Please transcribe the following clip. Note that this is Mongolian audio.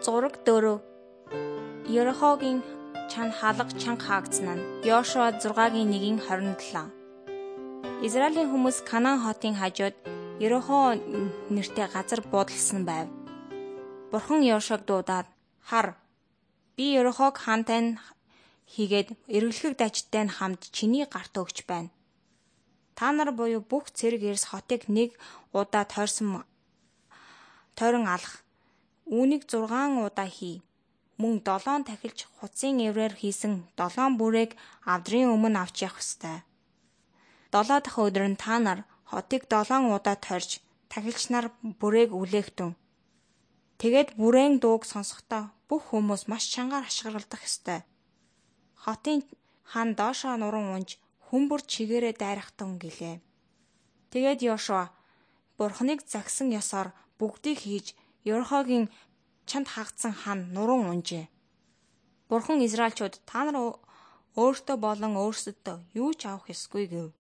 Зураг 4. Ерохогийн чанд хаалга чанга хаагдсан нь Йошуа 6-гийн 1-27. Израилийн хүмүүс Канаан хотын хажууд Ерохо нэртэй газар буудалсан байв. Бурхан Йошуаг дуудаад "Хар, би Ерохог хаантай нь хийгээд эргэлхэг дажидтай нь хамт чиний гарт өгч байна. Та нар буюу бүх цэрэг эрс хотыг нэг удаа тойрон алах. Үүнийг 6 удаа хий. Мөн 7 тахилч хуцын эврээр хийсэн 7 бүрээг авдрын өмнө авч явах ёстой. 7 дахь өдөр нь та нар хотыг 7 удаа тойрч тахилч нар бүрээг үлээхтэн. Тэгээд бүрээн дууг сонсохдоо бүх хүмүүс маш чангаар ашиглах ёстой. Хотын хан доошоо нуран унж хүмбэр чигээрээ дайрахтун" гэлээ. Тэгээд Йошуа Бурханыг загсан ёсоор бүгдийг хийж Ерохогийн чанд хаагдсан хан нуран унжээ. Бурхан Израильчууд "Та нар өөртөө болон өөрсөддөө юу ч авах ёсгүй" гэв.